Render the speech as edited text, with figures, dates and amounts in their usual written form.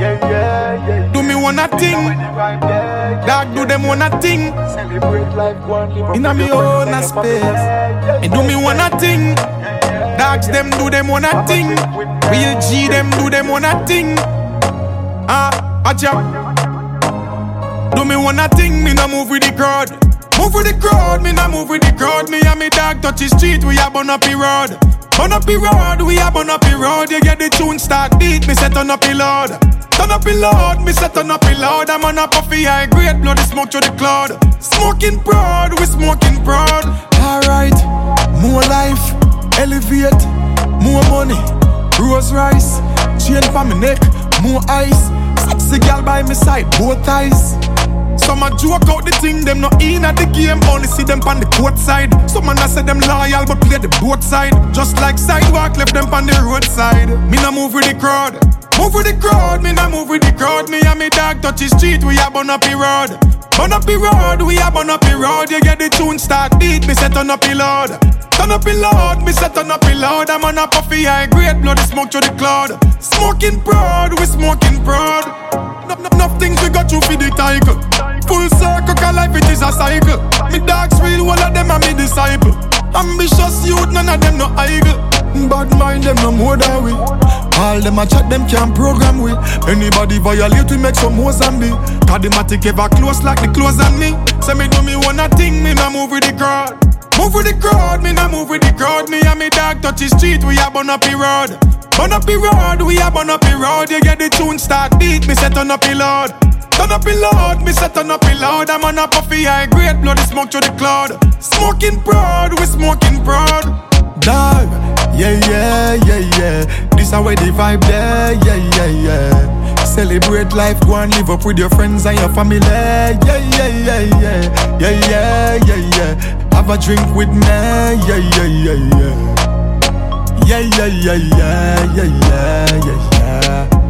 Do me wanna thing, dog do them wanna thing. Inna me own space, and do me wanna thing. Dogs them do them wanna thing. Real G them do them wanna thing. Do me wanna thing, me no move with the crowd. Move with the crowd, me no move with the crowd. Me and me dog touch the street, we a burn up the road. Burn up the road, we a burn up the road. You get the tune start beat, me say turn up the load. Turn up the load, me say turn up the load. I'm on a puffy high grade, blood the smoke through the cloud. Smoking proud, we smoking proud. Alright, more life, elevate, more money, Rose Rice, chain for me neck, more ice. Sexy girl by my side, both eyes. Some a joke out the thing, them not in at the game, only see them on the court side. Some man a say them loyal, but play the both side. Just like sidewalk, left them on the roadside. Me no move with the crowd, move with the crowd. Me no move with the crowd. Me and me dog touch the street, we a burn up the road. Burn up the road, we a burn up the road. You get the tune start beat, me say turn up the load. Turn up the load, me say turn up the load. I'm on a puffy high grade, blood the smoke through the cloud. Smoking proud, we smoking proud. Enough things we got through for the tiger. Full circle, cause life it is a cycle. Me dogs real, all of them are me disciple. Ambitious youth, none of them no idle. Bad mind them no more than we. All them a chat, them can't program we. Anybody violate, we make some more zombie. Cause them a take ever close like the clothes on me. Say me do me wanna thing, me no move with the crowd. Move with the crowd, me no move with the crowd. Me and me dog touch the street, we a burn up the road. Burn up the road, we a burn up the road. You get the tune start beat, me say turn up the load. Turn up the load, me say turn up the load. I'm on a puffy high grade, blood the smoke through the cloud. Smoking proud, we smoking proud. Dog, yeah, yeah, yeah, yeah. This a way the vibe there, yeah, yeah, yeah. Celebrate life, go and live up with your friends and your family. Yeah, yeah, yeah, yeah. Yeah, yeah, yeah, yeah. Have a drink with me, yeah, yeah, yeah, yeah. Yeah, yeah, yeah, yeah, yeah, yeah, yeah, yeah.